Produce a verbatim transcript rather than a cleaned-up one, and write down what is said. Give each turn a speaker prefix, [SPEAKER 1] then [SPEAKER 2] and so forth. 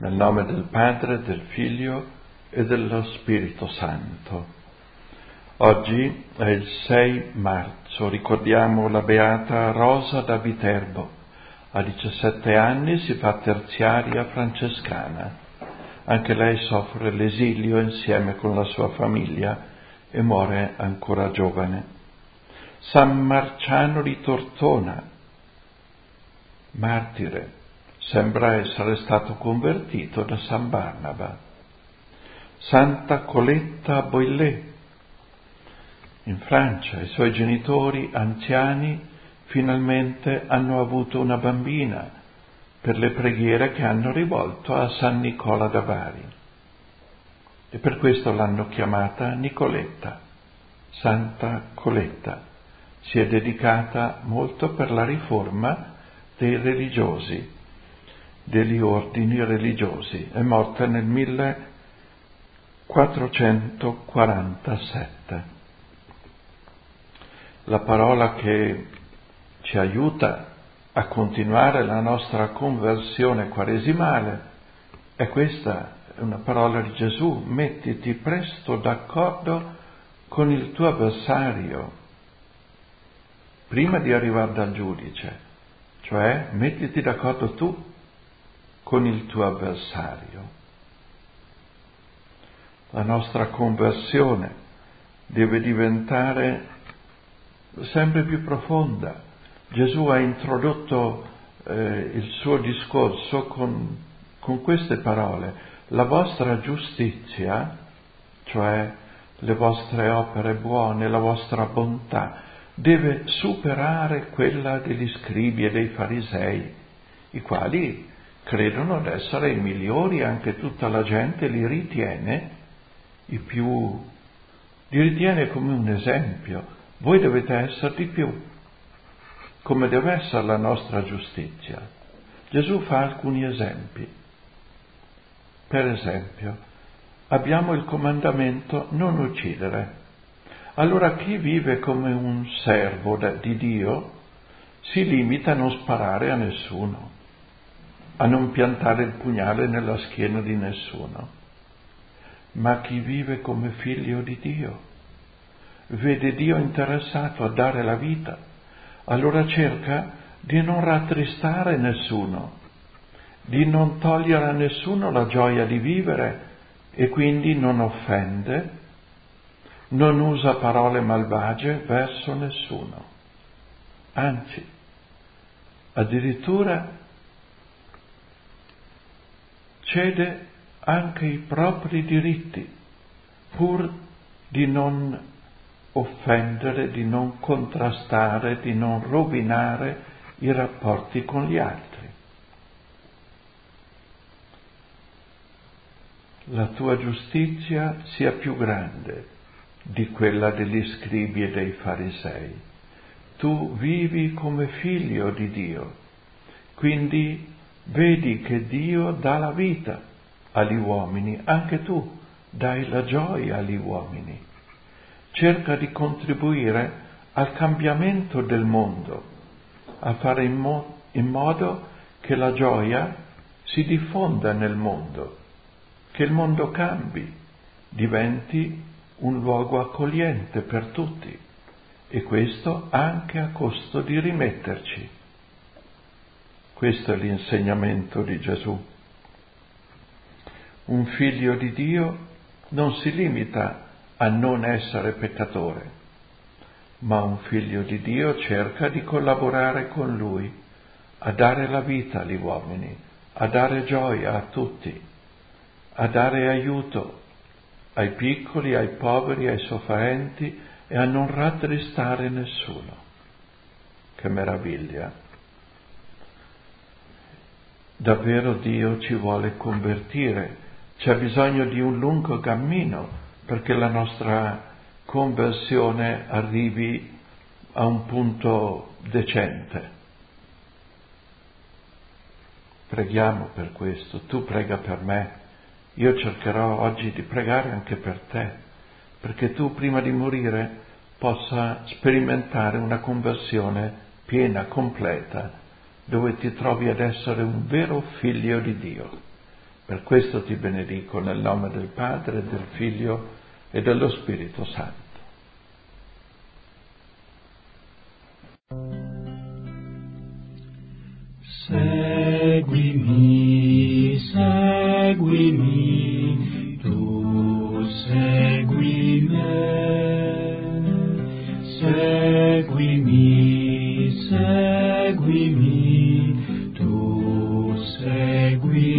[SPEAKER 1] Nel nome del Padre, del Figlio e dello Spirito Santo. Oggi è il sei marzo, ricordiamo la beata Rosa da Viterbo. A diciassette anni si fa terziaria francescana. Anche lei soffre l'esilio insieme con la sua famiglia e muore ancora giovane. San Marciano di Tortona, martire, sembra essere stato convertito da San Barnaba. Santa Coletta Boillé, in Francia, i suoi genitori anziani finalmente hanno avuto una bambina per le preghiere che hanno rivolto a San Nicola da Bari. E per questo l'hanno chiamata Nicoletta, Santa Coletta. Si è dedicata molto per la riforma dei religiosi, degli ordini religiosi. È morta nel millequattrocentoquarantasette. La parola che ci aiuta a continuare la nostra conversione quaresimale è questa, è una parola di Gesù: mettiti presto d'accordo con il tuo avversario prima di arrivare dal giudice, cioè mettiti d'accordo tu con il tuo avversario. La nostra conversione deve diventare sempre più profonda. Gesù ha introdotto eh, il suo discorso con, con queste parole: la vostra giustizia, cioè le vostre opere buone, la vostra bontà, deve superare quella degli scribi e dei farisei, i quali credono di essere i migliori, anche tutta la gente li ritiene i più, li ritiene come un esempio. Voi dovete essere di più, come deve essere la nostra giustizia. Gesù fa alcuni esempi. Per esempio, abbiamo il comandamento non uccidere. Allora chi vive come un servo di Dio si limita a non sparare a nessuno, a non piantare il pugnale nella schiena di nessuno. Ma chi vive come figlio di Dio vede Dio interessato a dare la vita, allora cerca di non rattristare nessuno, di non togliere a nessuno la gioia di vivere e quindi non offende, non usa parole malvagie verso nessuno. Anzi, addirittura cede anche i propri diritti pur di non offendere, di non contrastare, di non rovinare i rapporti con gli altri. La tua giustizia sia più grande di quella degli scribi e dei farisei. Tu vivi come figlio di Dio, quindi vedi che Dio dà la vita agli uomini, anche tu dai la gioia agli uomini. Cerca di contribuire al cambiamento del mondo, a fare in, mo- in modo che la gioia si diffonda nel mondo, che il mondo cambi, diventi un luogo accogliente per tutti, e questo anche a costo di rimetterci. Questo è l'insegnamento di Gesù. Un figlio di Dio non si limita a non essere peccatore, ma un figlio di Dio cerca di collaborare con Lui, a dare la vita agli uomini, a dare gioia a tutti, a dare aiuto ai piccoli, ai poveri, ai sofferenti e a non rattristare nessuno. Che meraviglia! Davvero Dio ci vuole convertire, c'è bisogno di un lungo cammino perché la nostra conversione arrivi a un punto decente. Preghiamo per questo, tu prega per me, io cercherò oggi di pregare anche per te, perché tu prima di morire possa sperimentare una conversione piena, completa, dove ti trovi ad essere un vero figlio di Dio. Per questo ti benedico nel nome del Padre, del Figlio e dello Spirito Santo.
[SPEAKER 2] Seguimi, seguimi, tu segui me. Seguimi, seguimi, tu segui